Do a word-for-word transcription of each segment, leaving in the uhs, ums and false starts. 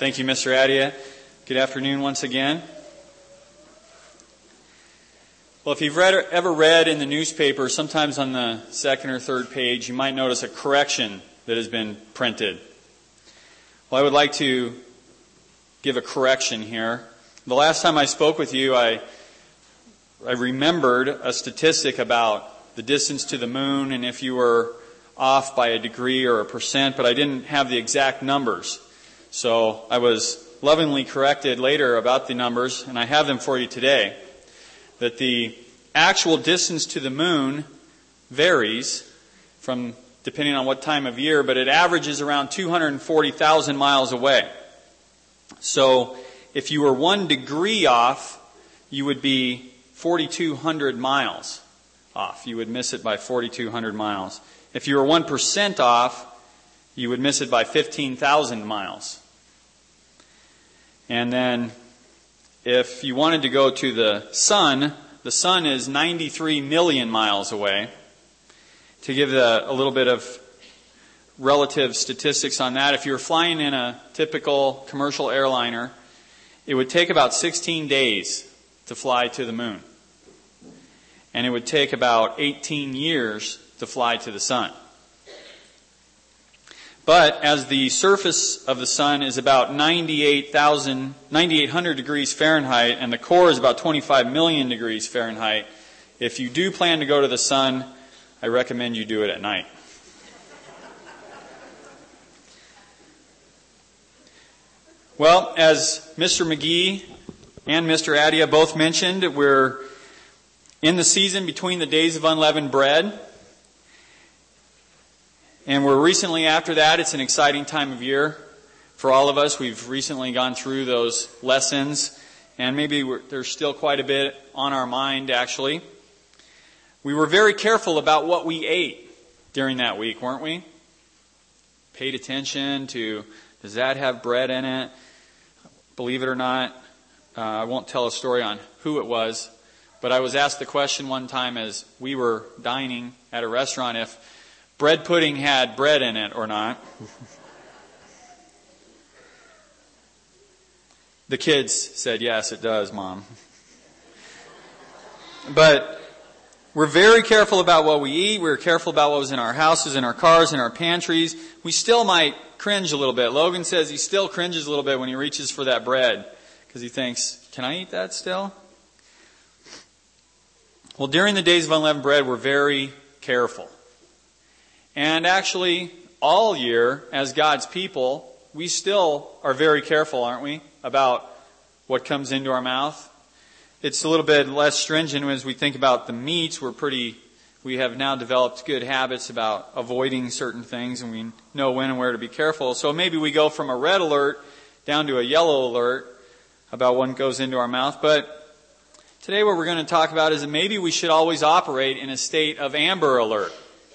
Thank you, Mister Adia. Good afternoon once again. Well, if you've read, ever read in the newspaper, sometimes on the second or third page, you might notice a correction that has been printed. Well, I would like to give a correction here. The last time I spoke with you, I, I remembered a statistic about the distance to the moon and if you were off by a degree or a percent, but I didn't have the exact numbers. So I was lovingly corrected later about the numbers, and I have them for you today. That the actual distance to the moon varies from depending on what time of year, but it averages around two hundred forty thousand miles away. So if you were one degree off, you would be forty-two hundred miles off. You would miss it by forty-two hundred miles. If you were one percent off, you would miss it by fifteen thousand miles. And then if you wanted to go to the sun, the sun is ninety-three million miles away. To give the, a little bit of relative statistics on that, if you were flying in a typical commercial airliner, it would take about sixteen days to fly to the moon. And it would take about eighteen years to fly to the sun. But as the surface of the sun is about ninety-eight thousand, ninety-eight hundred degrees Fahrenheit, and the core is about twenty-five million degrees Fahrenheit, if you do plan to go to the sun, I recommend you do it at night. Well, as Mister McGee and Mister Adia both mentioned, we're in the season between the days of unleavened bread. And we're recently after that. It's an exciting time of year for all of us. We've recently gone through those lessons, and maybe we're, there's still quite a bit on our mind, actually. We were very careful about what we ate during that week, weren't we? Paid attention to, does that have bread in it? Believe it or not, uh, I won't tell a story on who it was, but I was asked the question one time as we were dining at a restaurant if bread pudding had bread in it or not. The kids said, yes, it does, Mom. But we're very careful about what we eat. We're careful about what was in our houses, in our cars, in our pantries. We still might cringe a little bit. Logan says he still cringes a little bit when he reaches for that bread because he thinks, can I eat that still? Well, during the days of unleavened bread, we're very careful. And actually, all year, as God's people, we still are very careful, aren't we, about what comes into our mouth. It's a little bit less stringent as we think about the meats. We're pretty, we have now developed good habits about avoiding certain things, and we know when and where to be careful. So maybe we go from a red alert down to a yellow alert about what goes into our mouth. But today what we're going to talk about is that maybe we should always operate in a state of amber alert.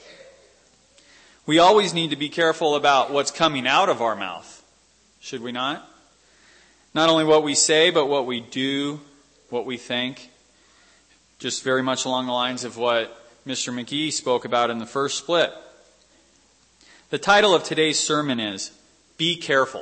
We always need to be careful about what's coming out of our mouth, should we not? Not only what we say, but what we do, what we think. Just very much along the lines of what Mister McGee spoke about in the first split. The title of today's sermon is, Be Careful.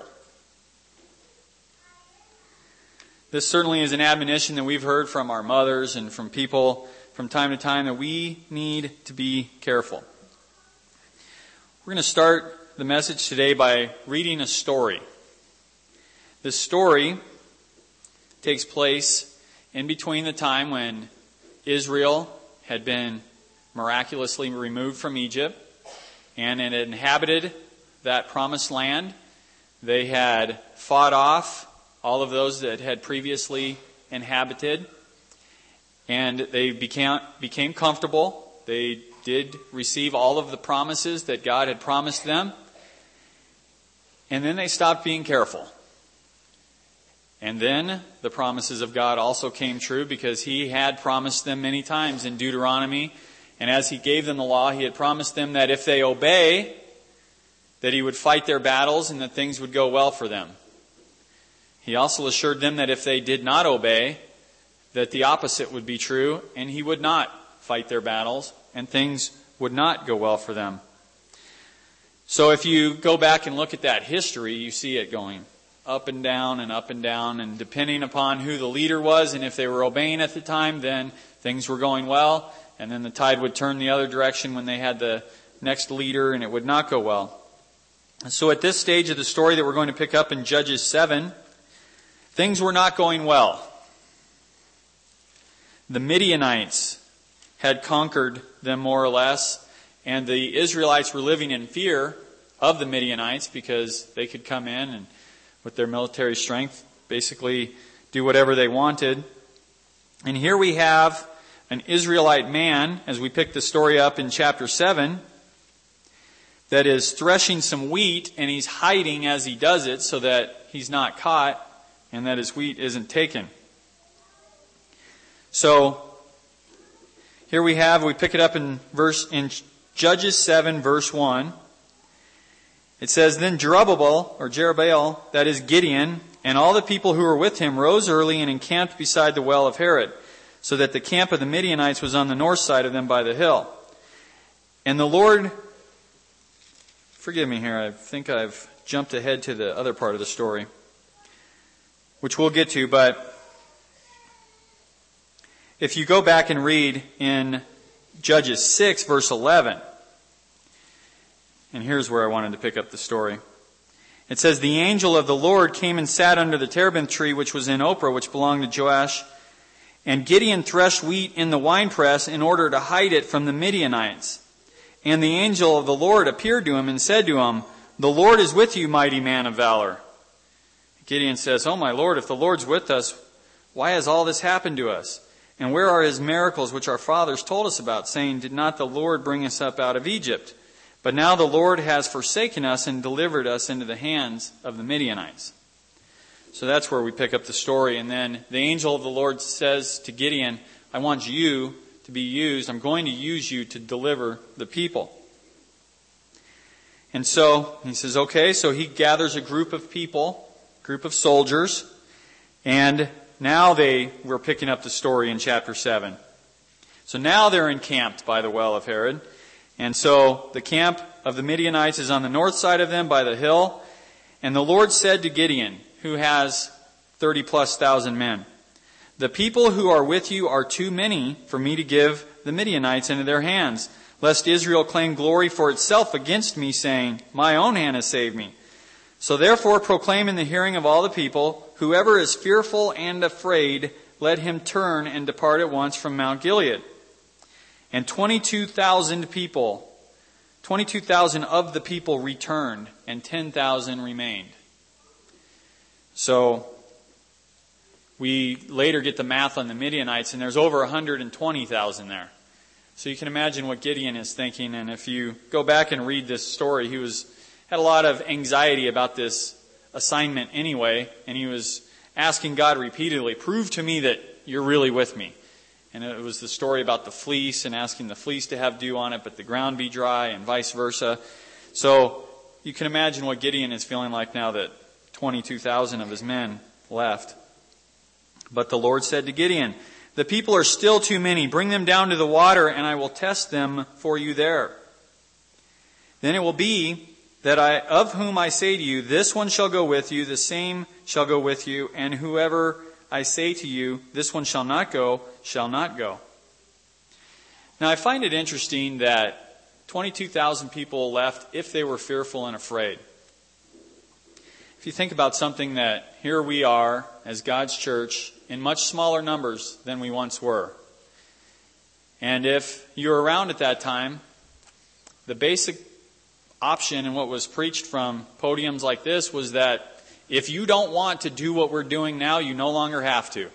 This certainly is an admonition that we've heard from our mothers and from people from time to time that we need to be careful. We're going to start the message today by reading a story. This story takes place in between the time when Israel had been miraculously removed from Egypt and it had inhabited that promised land. They had fought off all of those that had previously inhabited, and they became, became comfortable. They did receive all of the promises that God had promised them. And then they stopped being careful. And then the promises of God also came true because He had promised them many times in Deuteronomy. And as He gave them the law, He had promised them that if they obey, that He would fight their battles and that things would go well for them. He also assured them that if they did not obey, that the opposite would be true and He would not fight their battles and things would not go well for them. So if you go back and look at that history, you see it going up and down and up and down. And depending upon who the leader was and if they were obeying at the time, then things were going well. And then the tide would turn the other direction when they had the next leader, and it would not go well. And so at this stage of the story that we're going to pick up in Judges seven, things were not going well. The Midianites had conquered them more or less, and the Israelites were living in fear of the Midianites because they could come in and with their military strength basically do whatever they wanted. And here we have an Israelite man, as we pick the story up in chapter seven, that is threshing some wheat, and he's hiding as he does it so that he's not caught and that his wheat isn't taken. So here we have, we pick it up in verse in Judges seven, verse one. It says, Then Jerubbaal, or Jerubbaal, that is Gideon, and all the people who were with him rose early and encamped beside the well of Harod, so that the camp of the Midianites was on the north side of them by the hill. And the Lord, forgive me here, I think I've jumped ahead to the other part of the story, which we'll get to, but if you go back and read in Judges six, verse eleven, and here's where I wanted to pick up the story. It says, The angel of the Lord came and sat under the terebinth tree, which was in Ophrah, which belonged to Joash. And Gideon threshed wheat in the winepress in order to hide it from the Midianites. And the angel of the Lord appeared to him and said to him, The Lord is with you, mighty man of valor. Gideon says, Oh my Lord, if the Lord's with us, why has all this happened to us? And where are his miracles which our fathers told us about, saying, Did not the Lord bring us up out of Egypt? But now the Lord has forsaken us and delivered us into the hands of the Midianites. So that's where we pick up the story. And then the angel of the Lord says to Gideon, I want you to be used. I'm going to use you to deliver the people. And so he says, okay, so he gathers a group of people, group of soldiers, and now they were picking up the story in chapter seven. So now they're encamped by the well of Harod. And so the camp of the Midianites is on the north side of them by the hill. And the Lord said to Gideon, who has thirty plus thousand men, The people who are with you are too many for me to give the Midianites into their hands, lest Israel claim glory for itself against me, saying, My own hand has saved me. So therefore proclaim in the hearing of all the people, Whoever is fearful and afraid, let him turn and depart at once from Mount Gilead. And twenty-two thousand people, twenty-two thousand of the people returned, and ten thousand remained. So we later get the math on the Midianites, and there's over one hundred twenty thousand there. So you can imagine what Gideon is thinking. And if you go back and read this story, he was had a lot of anxiety about this assignment anyway, and he was asking God repeatedly, prove to me that you're really with me. And it was the story about the fleece and asking the fleece to have dew on it, but the ground be dry, and vice versa. So you can imagine what Gideon is feeling like now that twenty-two thousand of his men left. But the Lord said to Gideon, The people are still too many. Bring them down to the water, and I will test them for you there. Then it will be that I, of whom I say to you, This one shall go with you, the same shall go with you, and whoever I say to you, This one shall not go, shall not go. Now I find it interesting that twenty-two thousand people left if they were fearful and afraid. If you think about something that here we are as God's church in much smaller numbers than we once were. And if you were around at that time, the basic option and what was preached from podiums like this was that if you don't want to do what we're doing now, you no longer have to.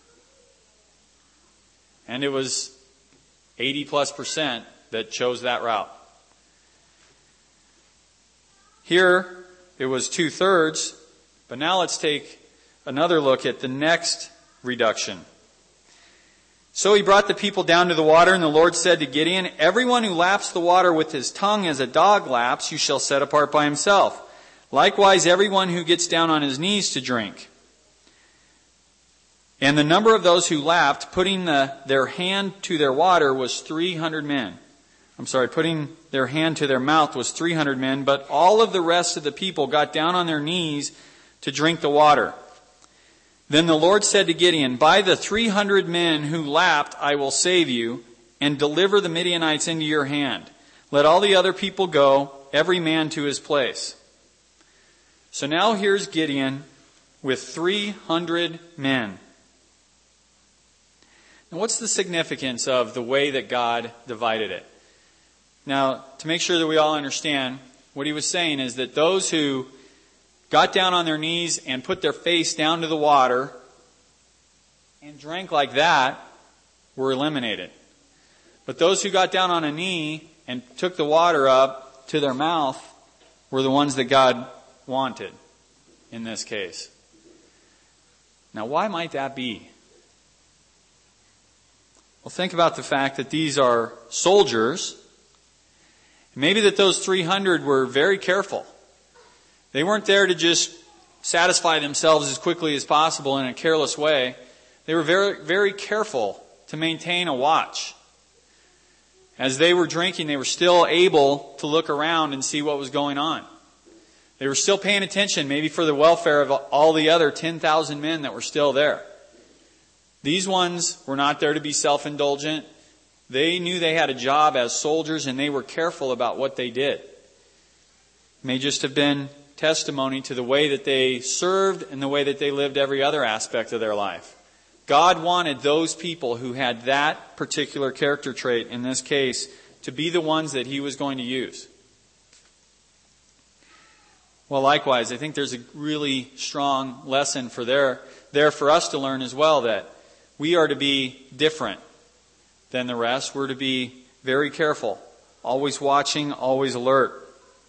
And it was eighty plus percent that chose that route. Here, it was two-thirds, but now let's take another look at the next reduction. So he brought the people down to the water, and the Lord said to Gideon, Everyone who laps the water with his tongue as a dog laps, you shall set apart by himself. Likewise, everyone who gets down on his knees to drink. And the number of those who lapped, putting the, their hand to their water, was three hundred men. I'm sorry, putting their hand to their mouth was three hundred men, but all of the rest of the people got down on their knees to drink the water. Then the Lord said to Gideon, by the three hundred men who lapped, I will save you, and deliver the Midianites into your hand. Let all the other people go, every man to his place. So now here's Gideon with three hundred men. Now what's the significance of the way that God divided it? Now, to make sure that we all understand, what he was saying is that those who got down on their knees and put their face down to the water and drank like that were eliminated. But those who got down on a knee and took the water up to their mouth were the ones that God wanted in this case. Now, why might that be? Well, think about the fact that these are soldiers. Maybe that those three hundred were very careful. They weren't there to just satisfy themselves as quickly as possible in a careless way. They were very, very careful to maintain a watch. As they were drinking, they were still able to look around and see what was going on. They were still paying attention, maybe for the welfare of all the other ten thousand men that were still there. These ones were not there to be self-indulgent. They knew they had a job as soldiers, and they were careful about what they did. It may just have been testimony to the way that they served and the way that they lived every other aspect of their life. God wanted those people who had that particular character trait, in this case, to be the ones that he was going to use. Well, likewise, I think there's a really strong lesson for there, there for us to learn as well, that we are to be different than the rest. We're to be very careful, always watching, always alert.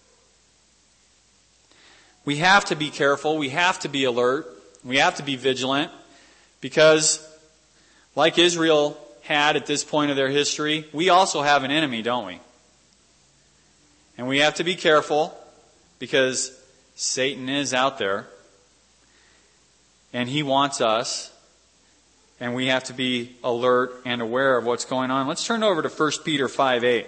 We have to be careful. We have to be alert. We have to be vigilant because, like Israel had at this point of their history, we also have an enemy, don't we? And we have to be careful because Satan is out there and he wants us, and we have to be alert and aware of what's going on. Let's turn over to First Peter five eight.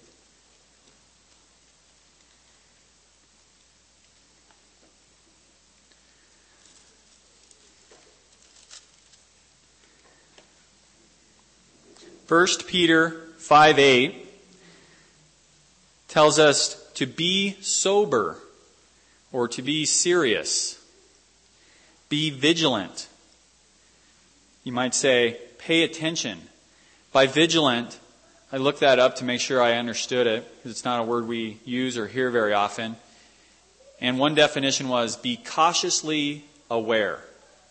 First Peter five eight tells us to be sober, or to be serious. Be vigilant. You might say, pay attention. By vigilant, I looked that up to make sure I understood it, because it's not a word we use or hear very often. And one definition was, be cautiously aware.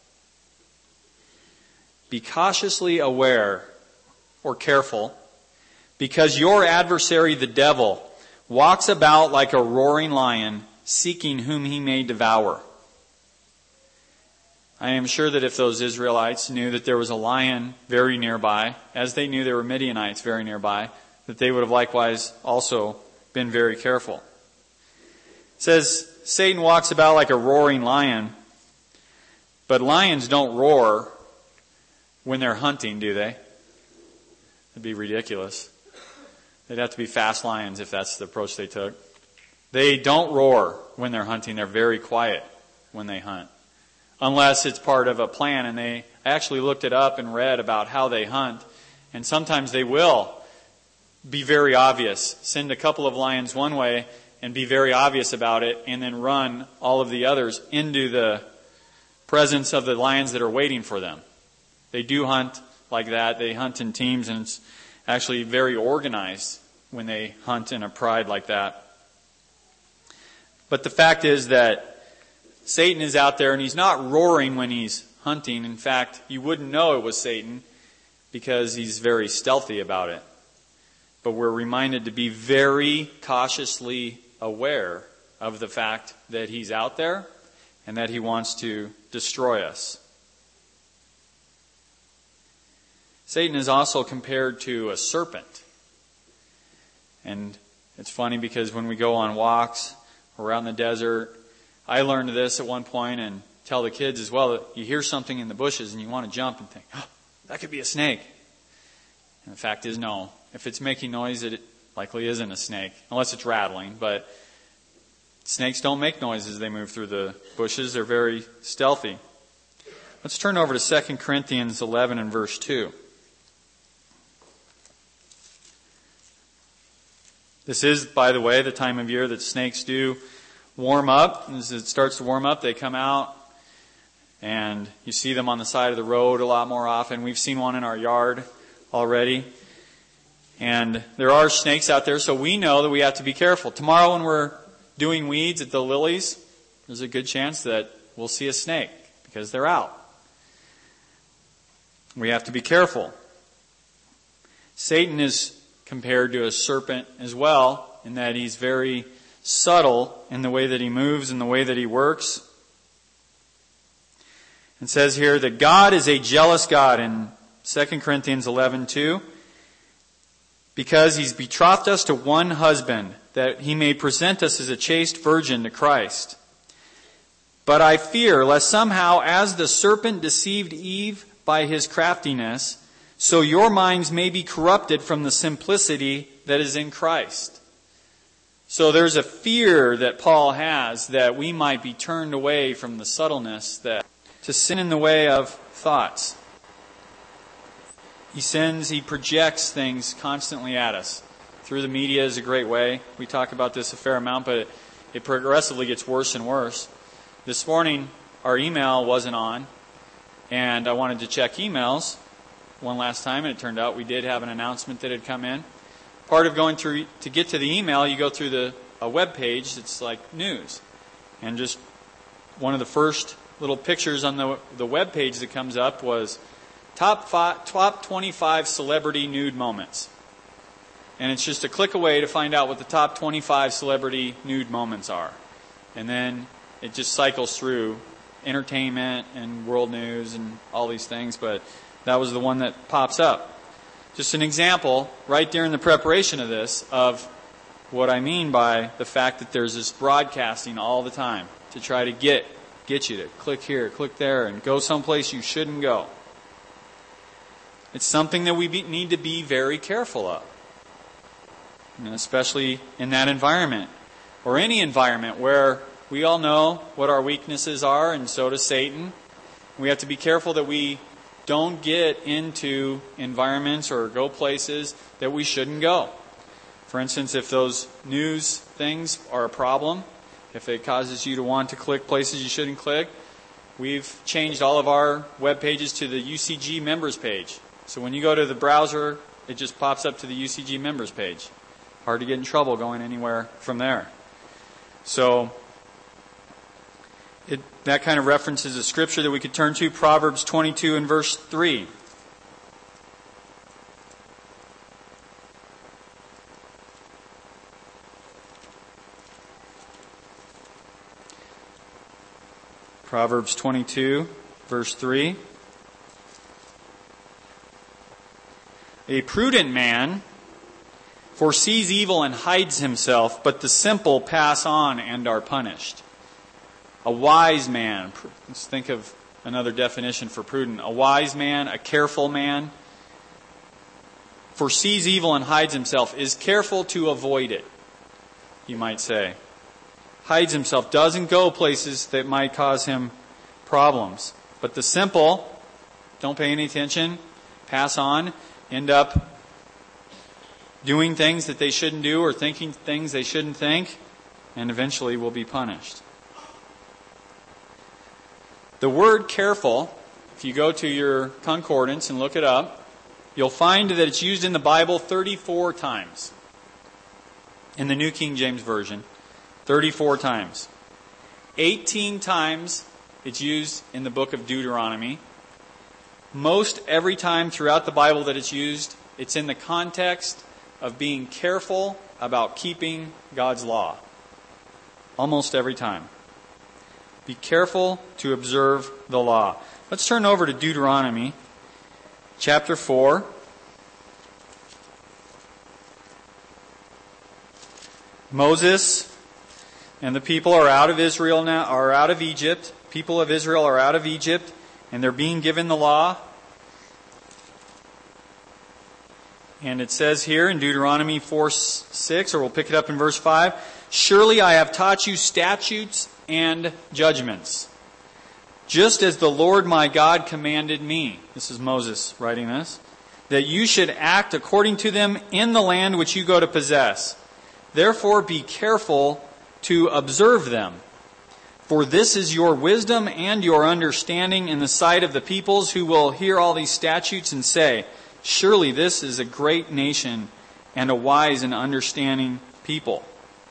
Be cautiously aware, or careful, because your adversary, the devil, walks about like a roaring lion, seeking whom he may devour. I am sure that if those Israelites knew that there was a lion very nearby, as they knew there were Midianites very nearby, that they would have likewise also been very careful. It says, Satan walks about like a roaring lion, but lions don't roar when they're hunting, do they? That'd be ridiculous. They'd have to be fast lions if that's the approach they took. They don't roar when they're hunting. They're very quiet when they hunt. Unless it's part of a plan. And they I actually looked it up and read about how they hunt. And sometimes they will be very obvious. Send a couple of lions one way and be very obvious about it, and then run all of the others into the presence of the lions that are waiting for them. They do hunt like that. They hunt in teams, and it's actually very organized when they hunt in a pride like that. But the fact is that Satan is out there, and he's not roaring when he's hunting. In fact, you wouldn't know it was Satan because he's very stealthy about it. But we're reminded to be very cautiously aware of the fact that he's out there and that he wants to destroy us. Satan is also compared to a serpent. And it's funny because when we go on walks around the desert, I learned this at one point and tell the kids as well that you hear something in the bushes and you want to jump and think, oh, that could be a snake. And the fact is, no. If it's making noise, it likely isn't a snake, unless it's rattling. But Snakes don't make noise as they move through the bushes. They're very stealthy. Let's turn over to Second Corinthians eleven and verse two. This is, by the way, the time of year that snakes do warm up. As it starts to warm up, they come out, and you see them on the side of the road a lot more often. We've seen one in our yard already. And there are snakes out there, so we know that we have to be careful. Tomorrow when we're doing weeds at the lilies, there's a good chance that we'll see a snake because they're out. We have to be careful. Satan is compared to a serpent as well, in that he's very subtle in the way that he moves and the way that he works. It says here that God is a jealous God in Second Corinthians eleven two, because he's betrothed us to one husband, that he may present us as a chaste virgin to Christ. But I fear lest somehow, as the serpent deceived Eve by his craftiness, so your minds may be corrupted from the simplicity that is in Christ. So there's a fear that Paul has that we might be turned away from the subtleness, that to sin in the way of thoughts. He sends, he projects things constantly at us. Through the media is a great way. We talk about this a fair amount, but it, it progressively gets worse and worse. This morning, our email wasn't on, and I wanted to check emails one last time, and it turned out we did have an announcement that had come in. Part of going through, to get to the email, you go through the a web page that's like news. And just one of the first little pictures on the the web page that comes up was top five, top twenty-five celebrity nude moments. And it's just a click away to find out what the top twenty-five celebrity nude moments are. And then it just cycles through entertainment and world news and all these things, but that was the one that pops up. Just an example, right during the preparation of this, of what I mean by the fact that there's this broadcasting all the time to try to get get you to click here, click there, and go someplace you shouldn't go. It's something that we be, need to be very careful of. And especially in that environment, or any environment where we all know what our weaknesses are, and so does Satan. We have to be careful that we don't get into environments or go places that we shouldn't go. For instance, if those news things are a problem, if it causes you to want to click places you shouldn't click, we've changed all of our web pages to the U C G members page. So when you go to the browser, it just pops up to the U C G members page. Hard to get in trouble going anywhere from there. So it, that kind of references a scripture that we could turn to, Proverbs twenty-two and verse three. Proverbs twenty-two, verse three. A prudent man foresees evil and hides himself, but the simple pass on and are punished. A wise man, let's think of another definition for prudent. A wise man, a careful man, foresees evil and hides himself, is careful to avoid it, you might say. Hides himself, doesn't go places that might cause him problems. But the simple don't pay any attention, pass on, end up doing things that they shouldn't do or thinking things they shouldn't think, and eventually will be punished. The word careful, if you go to your concordance and look it up, you'll find that it's used in the Bible thirty-four times. In the New King James Version, thirty-four times. eighteen times it's used in the book of Deuteronomy. Most every time throughout the Bible that it's used, it's in the context of being careful about keeping God's law. Almost every time. Be careful to observe the law. Let's turn over to Deuteronomy chapter four. Moses and the people are out of Israel now, are out of Egypt. People of Israel are out of Egypt, and they're being given the law. And it says here in Deuteronomy four six, or we'll pick it up in verse five, Surely I have taught you statutes and judgments, just as the Lord my God commanded me. This is Moses writing this. That you should act according to them in the land which you go to possess. Therefore be careful to observe them. For this is your wisdom and your understanding in the sight of the peoples who will hear all these statutes and say, surely this is a great nation and a wise and understanding people.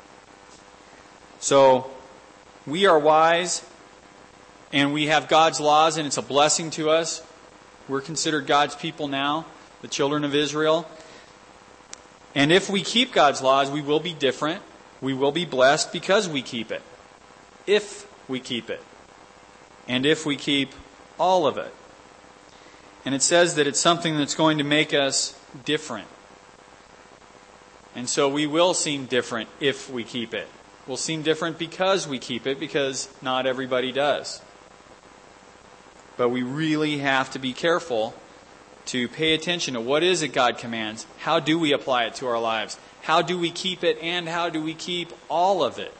So, we are wise and we have God's laws and it's a blessing to us. We're considered God's people now, the children of Israel. And if we keep God's laws, we will be different. We will be blessed because we keep it. If we keep it. And if we keep all of it. And it says that it's something that's going to make us different. And so we will seem different if we keep it. We'll seem different because we keep it, because not everybody does. But we really have to be careful to pay attention to what is it God commands. How do we apply it to our lives? How do we keep it, and how do we keep all of it?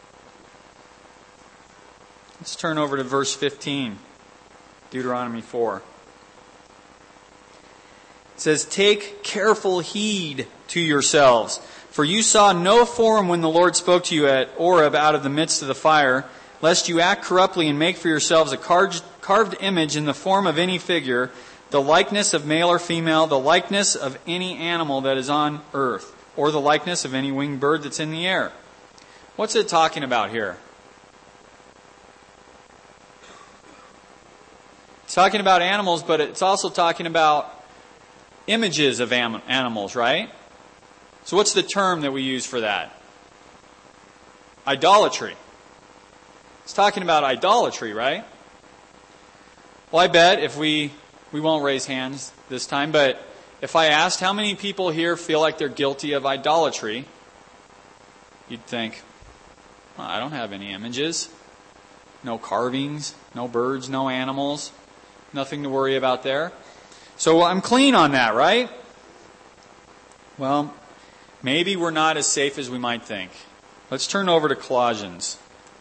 Let's turn over to verse fifteen, Deuteronomy four. It says, take careful heed to yourselves, for you saw no form when the Lord spoke to you at Oreb out of the midst of the fire, lest you act corruptly and make for yourselves a carved, carved image in the form of any figure, the likeness of male or female, the likeness of any animal that is on earth, or the likeness of any winged bird that's in the air. What's it talking about here? It's talking about animals, but it's also talking about images of am- animals, right? So what's the term that we use for that? Idolatry. It's talking about idolatry, right? Well, I bet if we, we won't raise hands this time, but if I asked how many people here feel like they're guilty of idolatry, you'd think, well, I don't have any images. No carvings, no birds, no animals. Nothing to worry about there. So I'm clean on that, right? Well, maybe we're not as safe as we might think. Let's turn over to Colossians.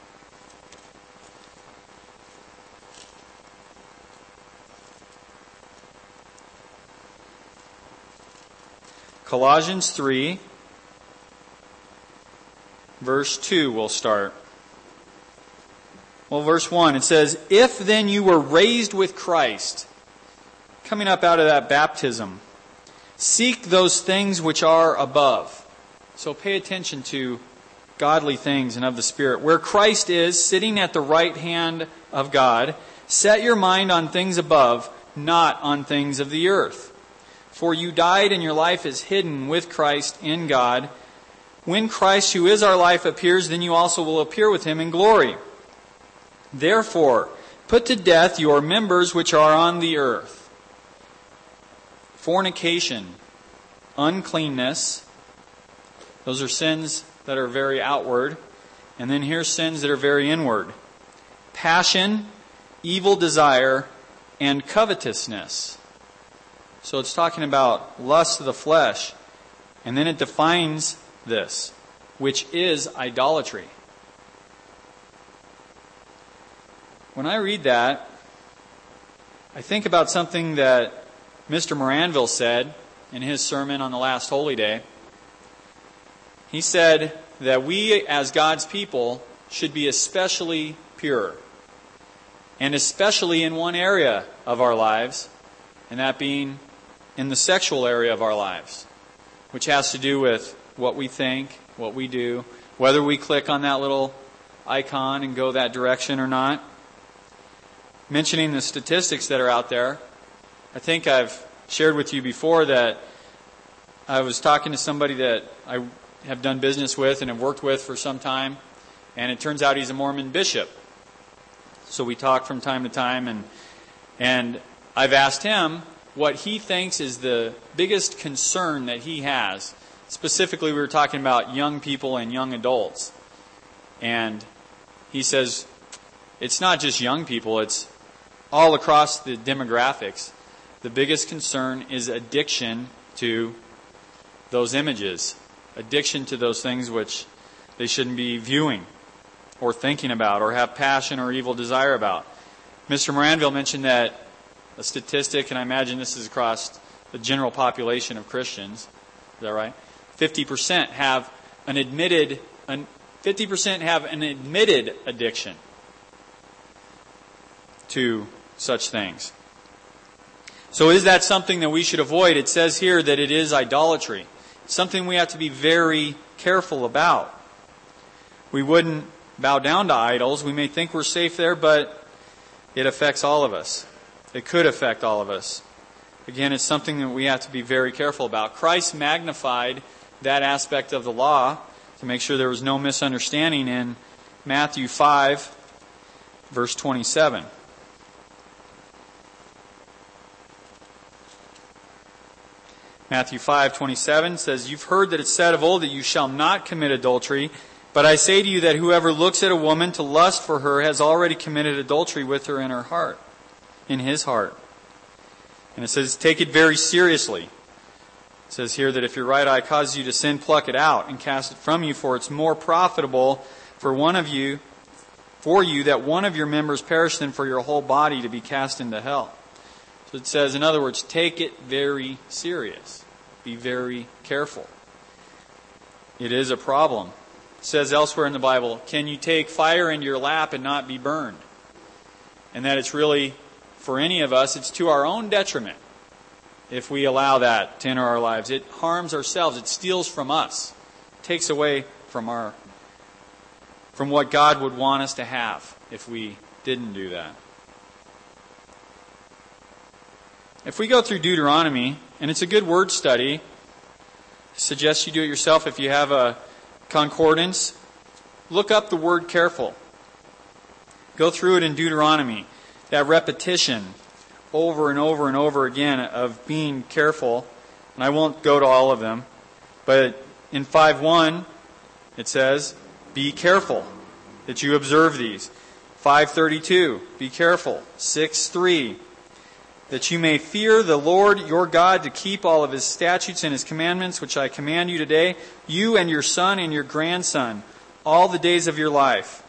Colossians three, verse two we'll start. Well, verse one, it says, if then you were raised with Christ, coming up out of that baptism, seek those things which are above. So pay attention to godly things and of the Spirit. Where Christ is, sitting at the right hand of God, set your mind on things above, not on things of the earth. For you died and your life is hidden with Christ in God. When Christ, who is our life, appears, then you also will appear with him in glory. Therefore, put to death your members which are on the earth. Fornication, uncleanness, those are sins that are very outward. And then here's sins that are very inward. Passion, evil desire, and covetousness. So it's talking about lust of the flesh. And then it defines this, which is idolatry. When I read that, I think about something that Mister Moranville said in his sermon on the last Holy Day. He said that we as God's people should be especially pure. And especially in one area of our lives, and that being in the sexual area of our lives, which has to do with what we think, what we do, whether we click on that little icon and go that direction or not. Mentioning the statistics that are out there, I think I've shared with you before that I was talking to somebody that I have done business with and have worked with for some time, and it turns out he's a Mormon bishop. So we talk from time to time, and and I've asked him what he thinks is the biggest concern that he has. Specifically, we were talking about young people and young adults. And he says, it's not just young people, it's all across the demographics. The biggest concern is addiction to those images. Addiction to those things which they shouldn't be viewing or thinking about or have passion or evil desire about. Mister Moranville mentioned that a statistic, and I imagine this is across the general population of Christians, is that right? fifty percent have an admitted, an, fifty percent have an admitted addiction to such things. So is that something that we should avoid? It says here that it is idolatry. It's something we have to be very careful about. We wouldn't bow down to idols. We may think we're safe there, but it affects all of us. It could affect all of us. Again, it's something that we have to be very careful about. Christ magnified that aspect of the law to make sure there was no misunderstanding in Matthew five, verse twenty-seven. Matthew five twenty-seven says, "You've heard that it's said of old that you shall not commit adultery. But I say to you that whoever looks at a woman to lust for her has already committed adultery with her in her heart, in his heart." And it says, take it very seriously. It says here that if your right eye causes you to sin, pluck it out and cast it from you, for it's more profitable for one of you, for you that one of your members perish than for your whole body to be cast into hell. So it says, in other words, take it very serious. Be very careful. It is a problem. It says elsewhere in the Bible, can you take fire into your lap and not be burned? And that it's really, for any of us, it's to our own detriment if we allow that to enter our lives. It harms ourselves. It steals from us. It takes away from our, from what God would want us to have if we didn't do that. If we go through Deuteronomy, and it's a good word study, I suggest you do it yourself if you have a concordance. Look up the word careful. Go through it in Deuteronomy. That repetition over and over and over again of being careful. And I won't go to all of them. But in five one, it says, be careful that you observe these. five thirty-two, be careful. six three, that you may fear the Lord your God to keep all of His statutes and His commandments, which I command you today, you and your son and your grandson, all the days of your life.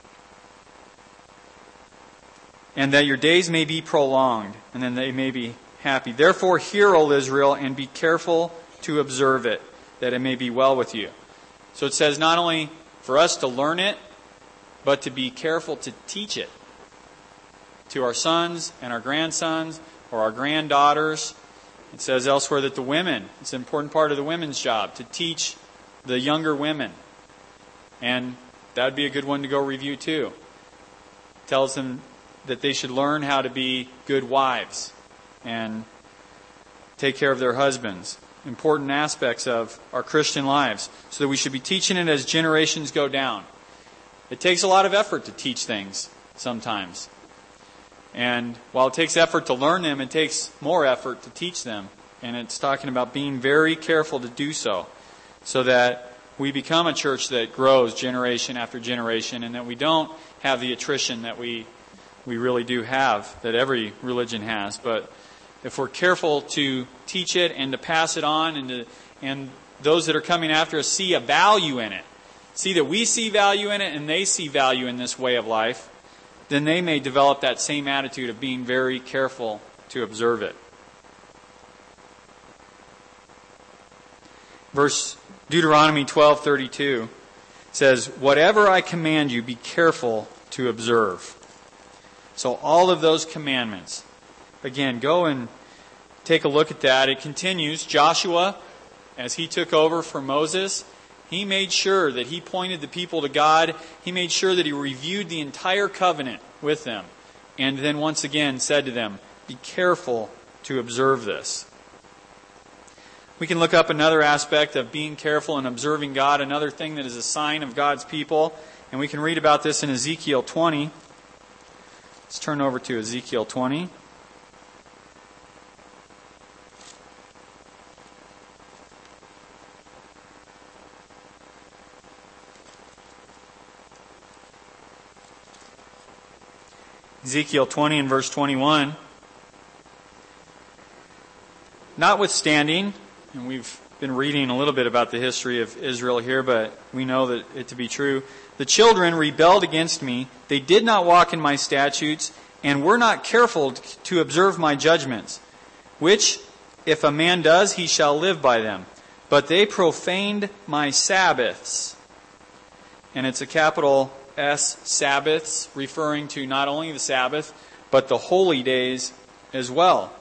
And that your days may be prolonged, and then they may be happy. Therefore hear, O Israel, and be careful to observe it, that it may be well with you. So it says not only for us to learn it, but to be careful to teach it to our sons and our grandsons or our granddaughters. It says elsewhere that the women, it's an important part of the women's job, to teach the younger women. And that would be a good one to go review too. It tells them that they should learn how to be good wives and take care of their husbands. Important aspects of our Christian lives. So that we should be teaching it as generations go down. It takes a lot of effort to teach things sometimes. And while it takes effort to learn them, it takes more effort to teach them. And it's talking about being very careful to do so, so that we become a church that grows generation after generation, and that we don't have the attrition that we we really do have, that every religion has. But if we're careful to teach it and to pass it on, and to, and those that are coming after us see a value in it, see that we see value in it and they see value in this way of life, then they may develop that same attitude of being very careful to observe it. Verse Deuteronomy twelve thirty-two says, whatever I command you, be careful to observe. So all of those commandments, again, go and take a look at that. It continues. Joshua, as he took over for Moses, he made sure that he pointed the people to God. He made sure that he reviewed the entire covenant with them. And then once again said to them, be careful to observe this. We can look up another aspect of being careful and observing God, another thing that is a sign of God's people. And we can read about this in Ezekiel twenty. Let's turn over to Ezekiel twenty. Ezekiel twenty and verse twenty-one. Notwithstanding, and we've been reading a little bit about the history of Israel here, but we know that it to be true. The children rebelled against me. They did not walk in my statutes, and were not careful to observe my judgments, which, if a man does, he shall live by them. But they profaned my Sabbaths. And it's a capital S, Sabbaths, referring to not only the Sabbath, but the holy days as well.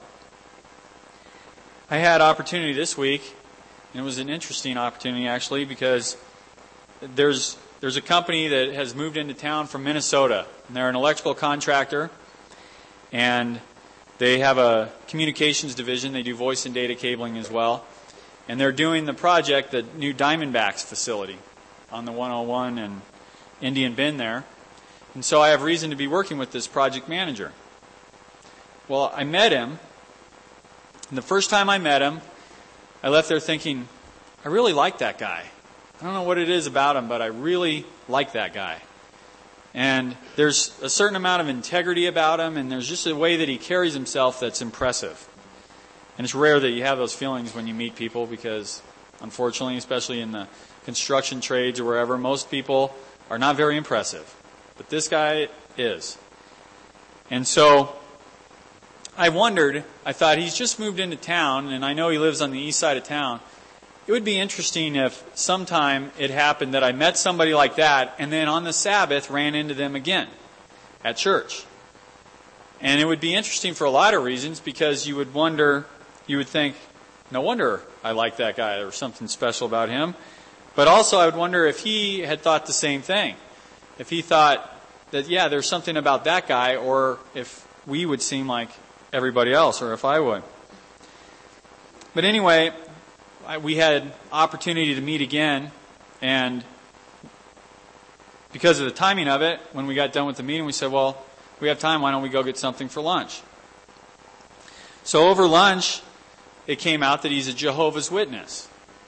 I had opportunity this week, and it was an interesting opportunity actually, because there's there's a company that has moved into town from Minnesota, and they're an electrical contractor, and they have a communications division. They do voice and data cabling as well, and they're doing the project, the new Diamondbacks facility on the one oh one and Indian Bend there. And so I have reason to be working with this project manager. Well, I met him, and the first time I met him, I left there thinking, I really like that guy. I don't know what it is about him, but I really like that guy. And there's a certain amount of integrity about him, and there's just a way that he carries himself that's impressive. And it's rare that you have those feelings when you meet people, because unfortunately, especially in the construction trades or wherever, most people are not very impressive. But this guy is. And so I wondered, I thought, he's just moved into town, and I know he lives on the east side of town. It would be interesting if sometime it happened that I met somebody like that, and then on the Sabbath ran into them again at church. And it would be interesting for a lot of reasons, because you would wonder, you would think, no wonder I like that guy, there was something special about him. But also I would wonder if he had thought the same thing. If he thought that, yeah, there's something about that guy, or if we would seem like everybody else, or if I would. But anyway, I, we had opportunity to meet again, and because of the timing of it, when we got done with the meeting, we said, well, we have time, why don't we go get something for lunch? So over lunch, it came out that he's a Jehovah's Witness.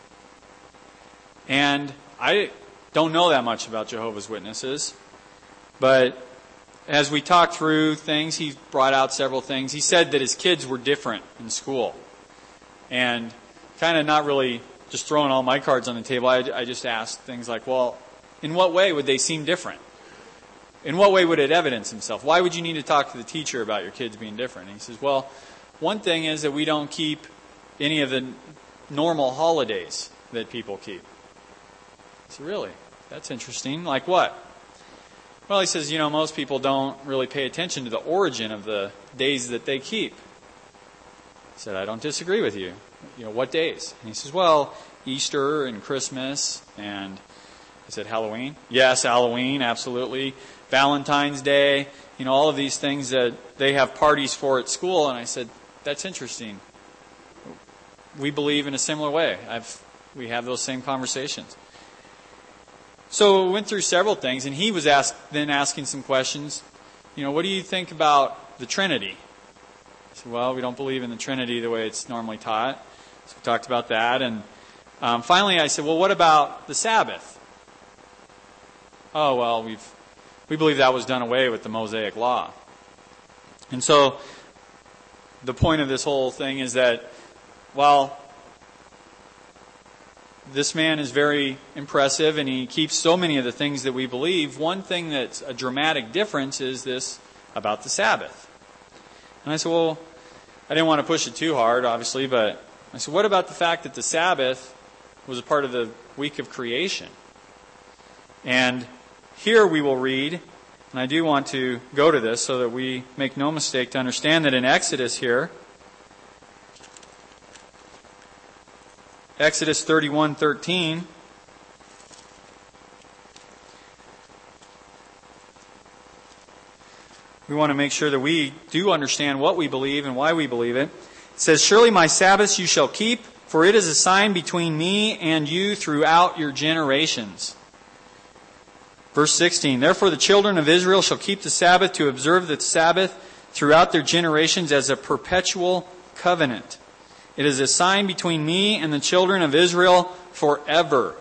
And I don't know that much about Jehovah's Witnesses, but as we talked through things, he brought out several things. He said that his kids were different in school. And kind of not really just throwing all my cards on the table, I, I just asked things like, well, in what way would they seem different? In what way would it evidence himself? Why would you need to talk to the teacher about your kids being different? And he says, well, one thing is that we don't keep any of the normal holidays that people keep. I said, really? That's interesting. Like what? Well, he says, you know, most people don't really pay attention to the origin of the days that they keep. I said, I don't disagree with you. You know, what days? And he says, well, Easter and Christmas. And I said, Halloween? Yes, Halloween, absolutely. Valentine's Day, you know, all of these things that they have parties for at school. And I said, that's interesting. We believe in a similar way. I've we have those same conversations. So we went through several things, and he was asked, then asking some questions. You know, what do you think about the Trinity? I said, well, we don't believe in the Trinity the way it's normally taught. So we talked about that. And um, finally I said, well, what about the Sabbath? Oh, well, we've we believe that was done away with the Mosaic Law. And so the point of this whole thing is that while this man is very impressive and he keeps so many of the things that we believe, one thing that's a dramatic difference is this about the Sabbath. And I said, well, I didn't want to push it too hard, obviously, but I said, what about the fact that the Sabbath was a part of the week of creation? And here we will read, and I do want to go to this so that we make no mistake to understand that in Exodus here, Exodus thirty-one thirteen, we want to make sure that we do understand what we believe and why we believe it. It says, surely my Sabbaths you shall keep, for it is a sign between me and you throughout your generations. Verse sixteen, therefore the children of Israel shall keep the Sabbath to observe the Sabbath throughout their generations as a perpetual covenant. It is a sign between me and the children of Israel forever.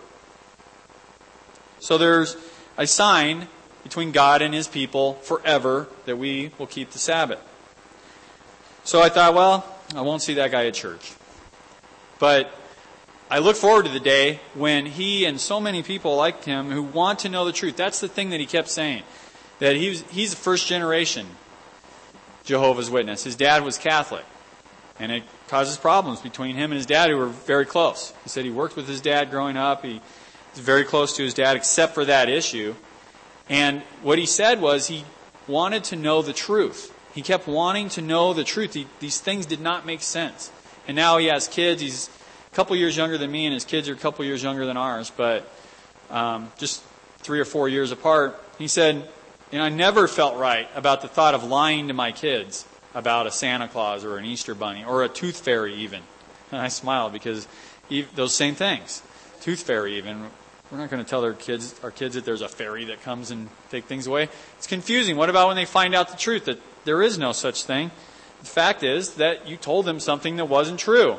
So there's a sign between God and His people forever that we will keep the Sabbath. So I thought, well, I won't see that guy at church. But I look forward to the day when he and so many people like him who want to know the truth. That's the thing that he kept saying. That he was, he's the first generation Jehovah's Witness. His dad was Catholic. And it causes problems between him and his dad, who were very close. He said he worked with his dad growing up. He was very close to his dad, except for that issue. And what he said was he wanted to know the truth. He kept wanting to know the truth. He, these things did not make sense. And now he has kids. He's a couple years younger than me, and his kids are a couple years younger than ours, but um, just three or four years apart. He said, you know, I never felt right about the thought of lying to my kids about a Santa Claus or an Easter bunny or a tooth fairy even. And I smiled because those same things. Tooth fairy even. We're not going to tell their kids, our kids that there's a fairy that comes and take things away. It's confusing. What about when they find out the truth, that there is no such thing? The fact is that you told them something that wasn't true.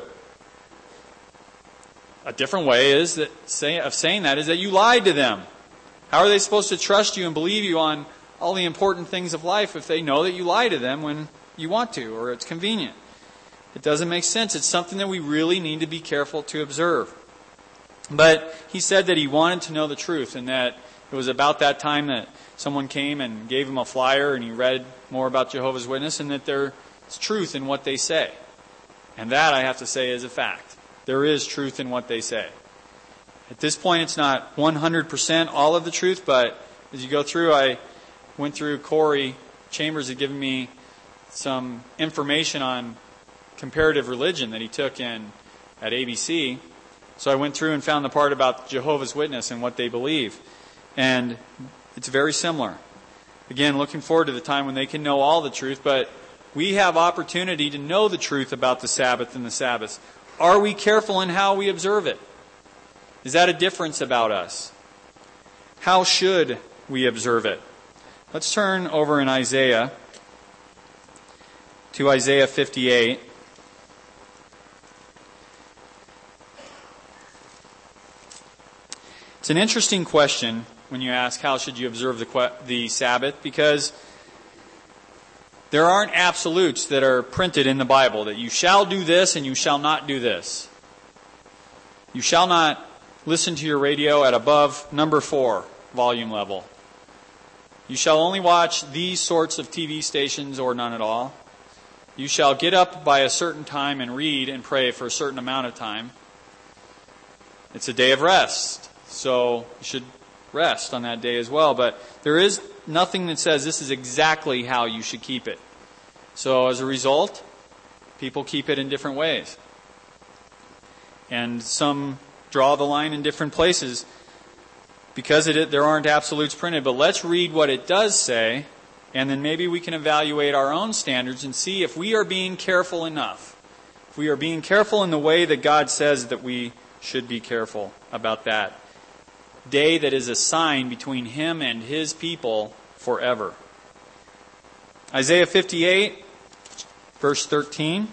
A different way is that say, of saying that is that you lied to them. How are they supposed to trust you and believe you on all the important things of life if they know that you lie to them when you want to or it's convenient? It doesn't make sense. It's something that we really need to be careful to observe. But he said that he wanted to know the truth, and that it was about that time that someone came and gave him a flyer and he read more about Jehovah's Witness, and that there's truth in what they say. And that, I have to say, is a fact. There is truth in what they say. At this point, it's not one hundred percent all of the truth, but as you go through, I went through, Corey Chambers had given me some information on comparative religion that he took in at A B C. So I went through and found the part about Jehovah's Witness and what they believe. And it's very similar. Again, looking forward to the time when they can know all the truth, but we have opportunity to know the truth about the Sabbath and the Sabbaths. Are we careful in how we observe it? Is that a difference about us? How should we observe it? Let's turn over in Isaiah to Isaiah fifty-eight. It's an interesting question when you ask how should you observe the, the Sabbath, because there aren't absolutes that are printed in the Bible that you shall do this and you shall not do this. You shall not listen to your radio at above number four volume level. You shall only watch these sorts of T V stations or none at all. You shall get up by a certain time and read and pray for a certain amount of time. It's a day of rest, so you should rest on that day as well. But there is nothing that says this is exactly how you should keep it. So as a result, people keep it in different ways. And some draw the line in different places because it, there aren't absolutes printed. But let's read what it does say, and then maybe we can evaluate our own standards and see if we are being careful enough. If we are being careful in the way that God says that we should be careful about that day that is a sign between Him and His people forever. Isaiah fifty-eight, verse thirteen.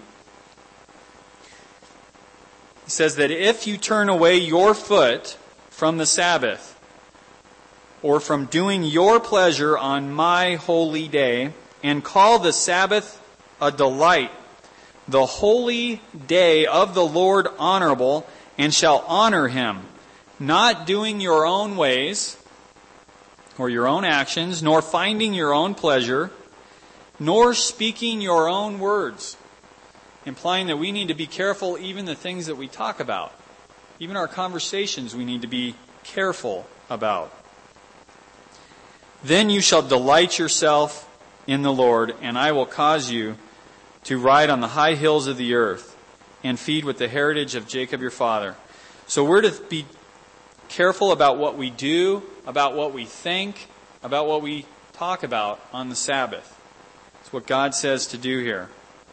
It says that if you turn away your foot from the Sabbath, or from doing your pleasure on my holy day, and call the Sabbath a delight, the holy day of the Lord honorable, and shall honor Him, not doing your own ways, or your own actions, nor finding your own pleasure, nor speaking your own words. Implying that we need to be careful even the things that we talk about. Even our conversations we need to be careful about. Then you shall delight yourself in the Lord, and I will cause you to ride on the high hills of the earth and feed with the heritage of Jacob your father. So we're to be careful about what we do, about what we think, about what we talk about on the Sabbath. It's what God says to do here.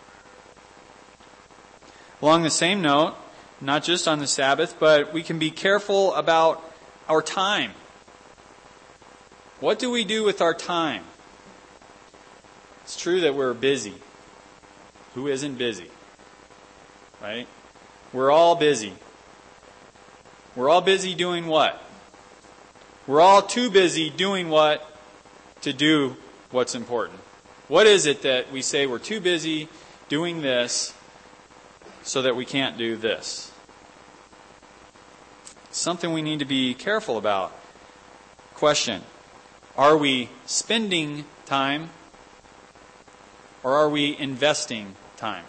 Along the same note, not just on the Sabbath, but we can be careful about our time. What do we do with our time? It's true that we're busy. Who isn't busy? Right? We're all busy. We're all busy doing what? We're all too busy doing what to do what's important. What is it that we say we're too busy doing this so that we can't do this? something we need to be careful about. Question: are we spending time or are we investing time?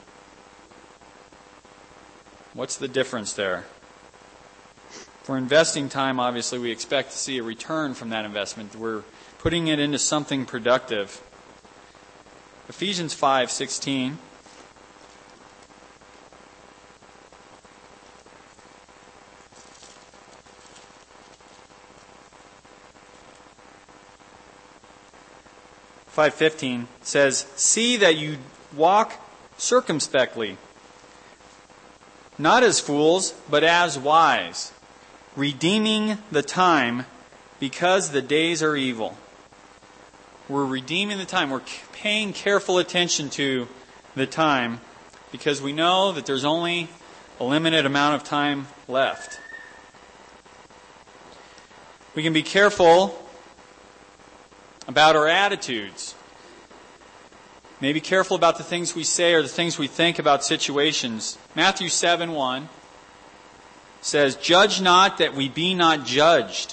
What's the difference there? If we're investing time, obviously we expect to see a return from that investment. We're putting it into something productive. Ephesians five sixteen. five fifteen says, "See that you walk circumspectly, not as fools, but as wise, redeeming the time, because the days are evil." We're redeeming the time. We're paying careful attention to the time because we know that there's only a limited amount of time left. We can be careful about our attitudes. May be careful about the things we say or the things we think about situations. Matthew seven one says, "Judge not that we be not judged."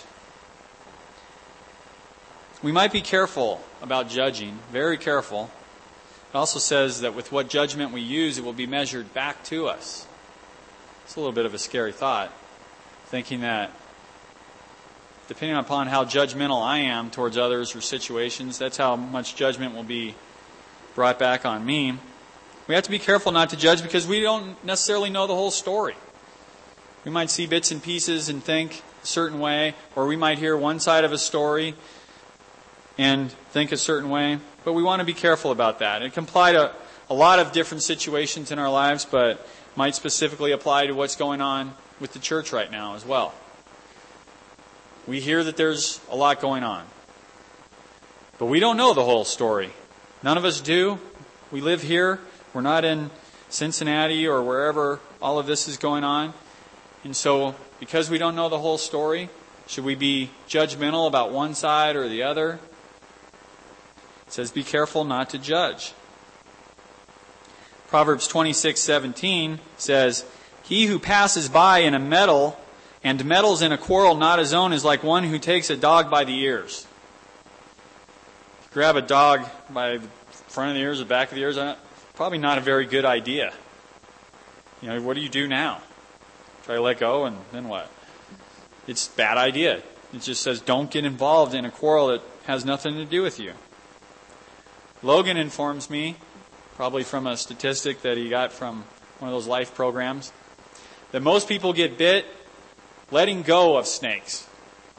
We might be careful about judging, very careful. It also says that with what judgment we use, it will be measured back to us. It's a little bit of a scary thought, thinking that depending upon how judgmental I am towards others or situations, that's how much judgment will be brought back on me. We have to be careful not to judge because we don't necessarily know the whole story. We might see bits and pieces and think a certain way, or we might hear one side of a story and think a certain way, but we want to be careful about that. It can apply to a lot of different situations in our lives, but might specifically apply to what's going on with the church right now as well. We hear that there's a lot going on, but we don't know the whole story. None of us do. We live here. We're not in Cincinnati or wherever all of this is going on. And so, because we don't know the whole story, should we be judgmental about one side or the other? It says, be careful not to judge. Proverbs twenty-six seventeen says, "He who passes by in a meadow and meddles in a quarrel not his own is like one who takes a dog by the ears." Grab a dog by the front of the ears or back of the ears, probably not a very good idea. You know, what do you do now? Try to let go and then what? It's a bad idea. It just says don't get involved in a quarrel that has nothing to do with you. Logan informs me, probably from a statistic that he got from one of those life programs, that most people get bit letting go of snakes.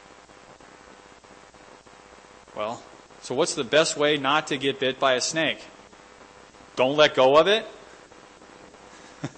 Well, so what's the best way not to get bit by a snake? Don't let go of it? I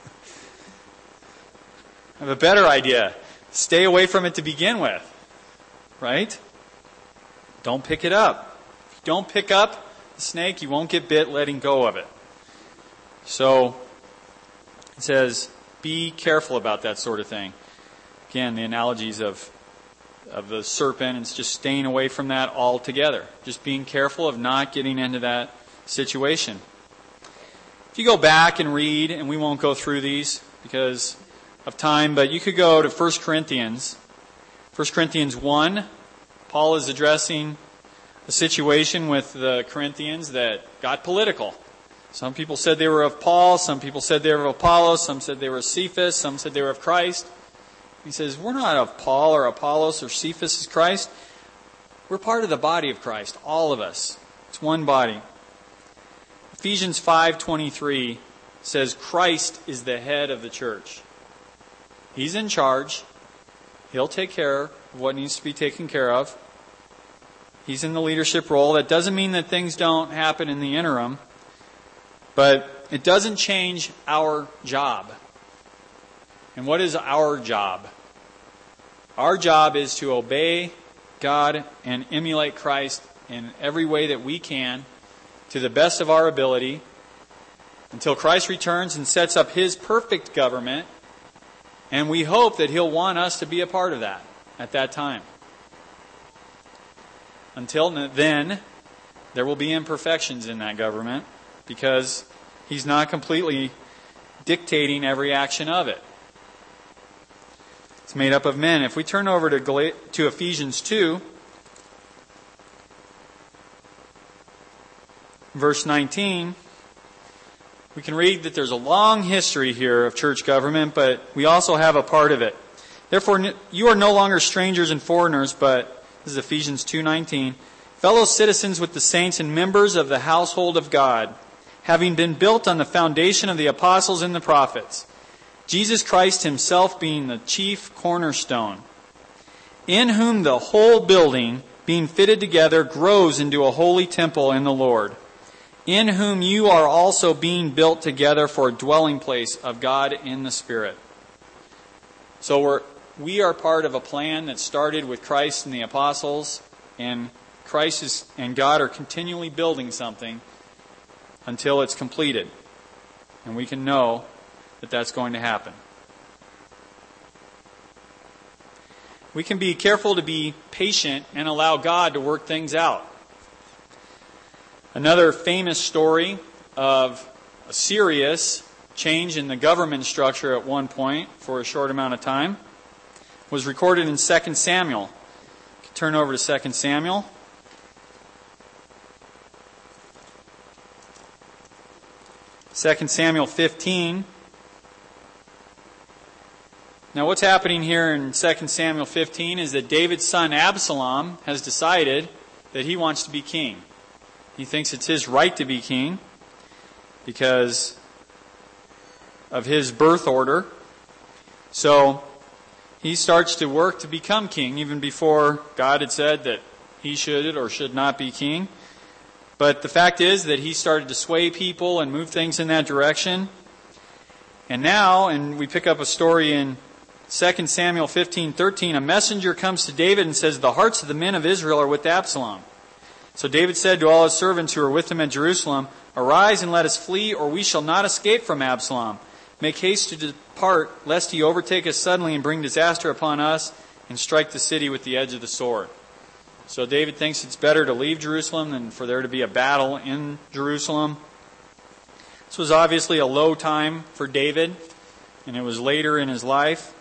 have a better idea. Stay away from it to begin with. Right? Don't pick it up. If you don't pick up the snake, you won't get bit letting go of it. So, it says, be careful about that sort of thing. Again, the analogies of of the serpent, it's just staying away from that altogether. Just being careful of not getting into that situation. If you go back and read, and we won't go through these because of time, but you could go to First Corinthians. First Corinthians one, Paul is addressing a situation with the Corinthians that got political. Some people said they were of Paul, some people said they were of Apollos, some said they were of Cephas, some said they were of Christ. He says, we're not of Paul or Apollos or Cephas as Christ. We're part of the body of Christ, all of us. It's one body. Ephesians five twenty-three says Christ is the head of the church. He's in charge. He'll take care of what needs to be taken care of. He's in the leadership role. That doesn't mean that things don't happen in the interim, but it doesn't change our job. And what is our job? Our job is to obey God and emulate Christ in every way that we can to the best of our ability until Christ returns and sets up His perfect government. And we hope that He'll want us to be a part of that at that time. Until then, there will be imperfections in that government because He's not completely dictating every action of it. It's made up of men. If we turn over to Gal- to Ephesians two, verse nineteen, we can read that there's a long history here of church government, but we also have a part of it. Therefore, you are no longer strangers and foreigners, but, this is Ephesians two nineteen, fellow citizens with the saints and members of the household of God, having been built on the foundation of the apostles and the prophets, Jesus Christ himself being the chief cornerstone, in whom the whole building, being fitted together, grows into a holy temple in the Lord, in whom you are also being built together for a dwelling place of God in the Spirit. So we're, we are part of a plan that started with Christ and the apostles, and Christ is, and God are continually building something until it's completed. And we can know that that's going to happen. We can be careful to be patient and allow God to work things out. Another famous story of a serious change in the government structure at one point for a short amount of time was recorded in Second Samuel. You can turn over to Second Samuel. Second Samuel fifteen. Now what's happening here in Second Samuel fifteen is that David's son Absalom has decided that he wants to be king. He thinks it's his right to be king because of his birth order. So he starts to work to become king even before God had said that he should or should not be king. But the fact is that he started to sway people and move things in that direction. And now, and we pick up a story in Second Samuel fifteen thirteen, a messenger comes to David and says, the hearts of the men of Israel are with Absalom. So David said to all his servants who were with him at Jerusalem, arise and let us flee, or we shall not escape from Absalom. Make haste to depart, lest he overtake us suddenly and bring disaster upon us and strike the city with the edge of the sword. So David thinks it's better to leave Jerusalem than for there to be a battle in Jerusalem. This was obviously a low time for David, and it was later in his life.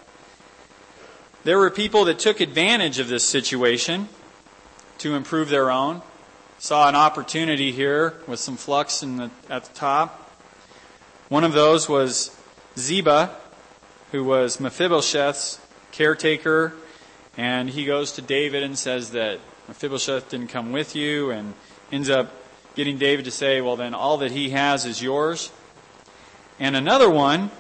There were people that took advantage of this situation to improve their own. Saw an opportunity here with some flux in the, at the top. One of those was Ziba, who was Mephibosheth's caretaker, and he goes to David and says that Mephibosheth didn't come with you, and ends up getting David to say, well then all that he has is yours. And another one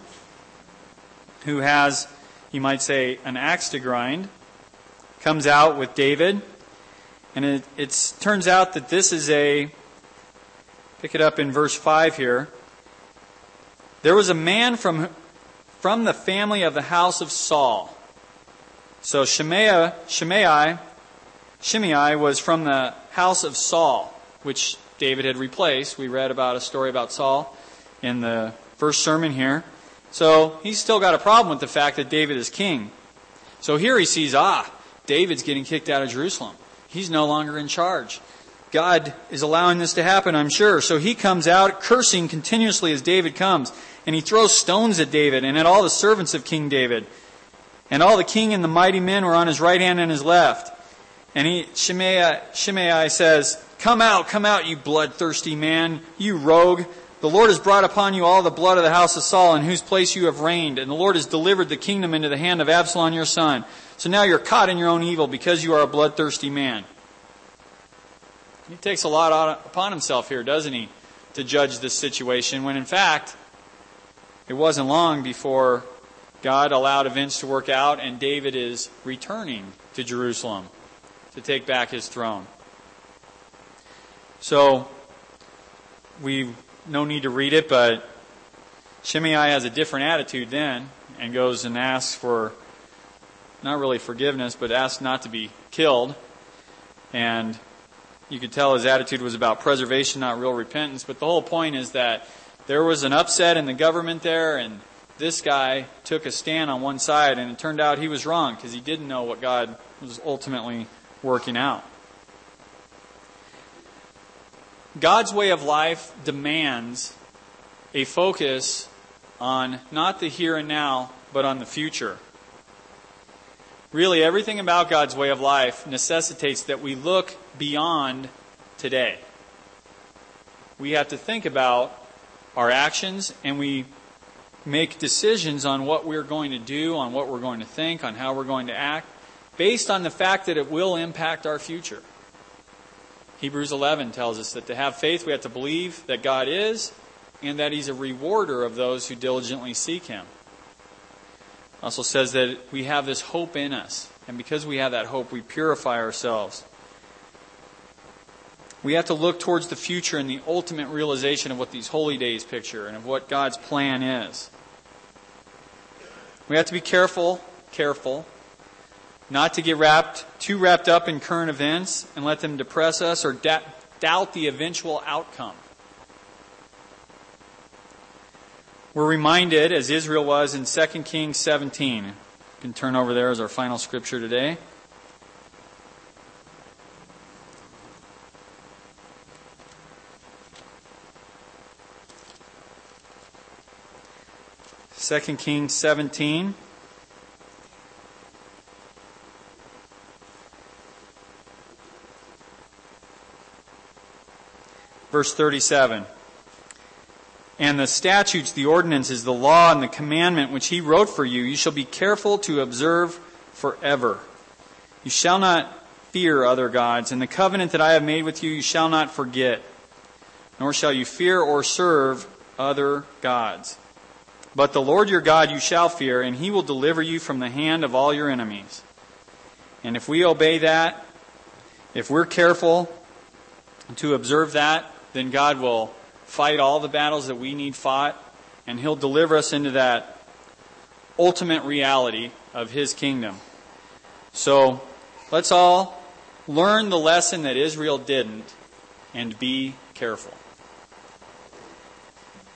who has, you might say, an axe to grind, comes out with David. And it it's, turns out that this is a, pick it up in verse five here. There was a man from, from the family of the house of Saul. So Shimei, Shimei, Shimei was from the house of Saul, which David had replaced. We read about a story about Saul in the first sermon here. So he's still got a problem with the fact that David is king. So here he sees, ah, David's getting kicked out of Jerusalem. He's no longer in charge. God is allowing this to happen, I'm sure. So he comes out cursing continuously as David comes. And he throws stones at David and at all the servants of King David. And all the king and the mighty men were on his right hand and his left. And he, Shimei, Shimei says, come out, come out, you bloodthirsty man, you rogue. The Lord has brought upon you all the blood of the house of Saul, in whose place you have reigned. And the Lord has delivered the kingdom into the hand of Absalom your son. So now you're caught in your own evil because you are a bloodthirsty man. He takes a lot upon himself here, doesn't he, to judge this situation, when in fact, it wasn't long before God allowed events to work out and David is returning to Jerusalem to take back his throne. So, we no need to read it, but Shimei has a different attitude then and goes and asks for, not really forgiveness, but asks not to be killed. And you could tell his attitude was about preservation, not real repentance. But the whole point is that there was an upset in the government there, and this guy took a stand on one side, and it turned out he was wrong because he didn't know what God was ultimately working out. God's way of life demands a focus on not the here and now, but on the future. Really, everything about God's way of life necessitates that we look beyond today. We have to think about our actions, and we make decisions on what we're going to do, on what we're going to think, on how we're going to act, based on the fact that it will impact our future. Hebrews eleven tells us that to have faith, we have to believe that God is, and that He's a rewarder of those who diligently seek Him. It also says that we have this hope in us, and because we have that hope, we purify ourselves. We have to look towards the future and the ultimate realization of what these holy days picture and of what God's plan is. We have to be careful, careful, not to get wrapped, too wrapped up in current events and let them depress us or da- doubt the eventual outcome. We're reminded, as Israel was in Second Kings seventeen. You can turn over there as our final scripture today. Second Kings seventeen. Verse thirty-seven. And the statutes, the ordinances, the law, and the commandment which he wrote for you, you shall be careful to observe forever. You shall not fear other gods, and the covenant that I have made with you, you shall not forget, nor shall you fear or serve other gods. But the Lord your God you shall fear, and He will deliver you from the hand of all your enemies. And if we obey that, if we're careful to observe that, then God will fight all the battles that we need fought, and He'll deliver us into that ultimate reality of His kingdom. So let's all learn the lesson that Israel didn't and be careful.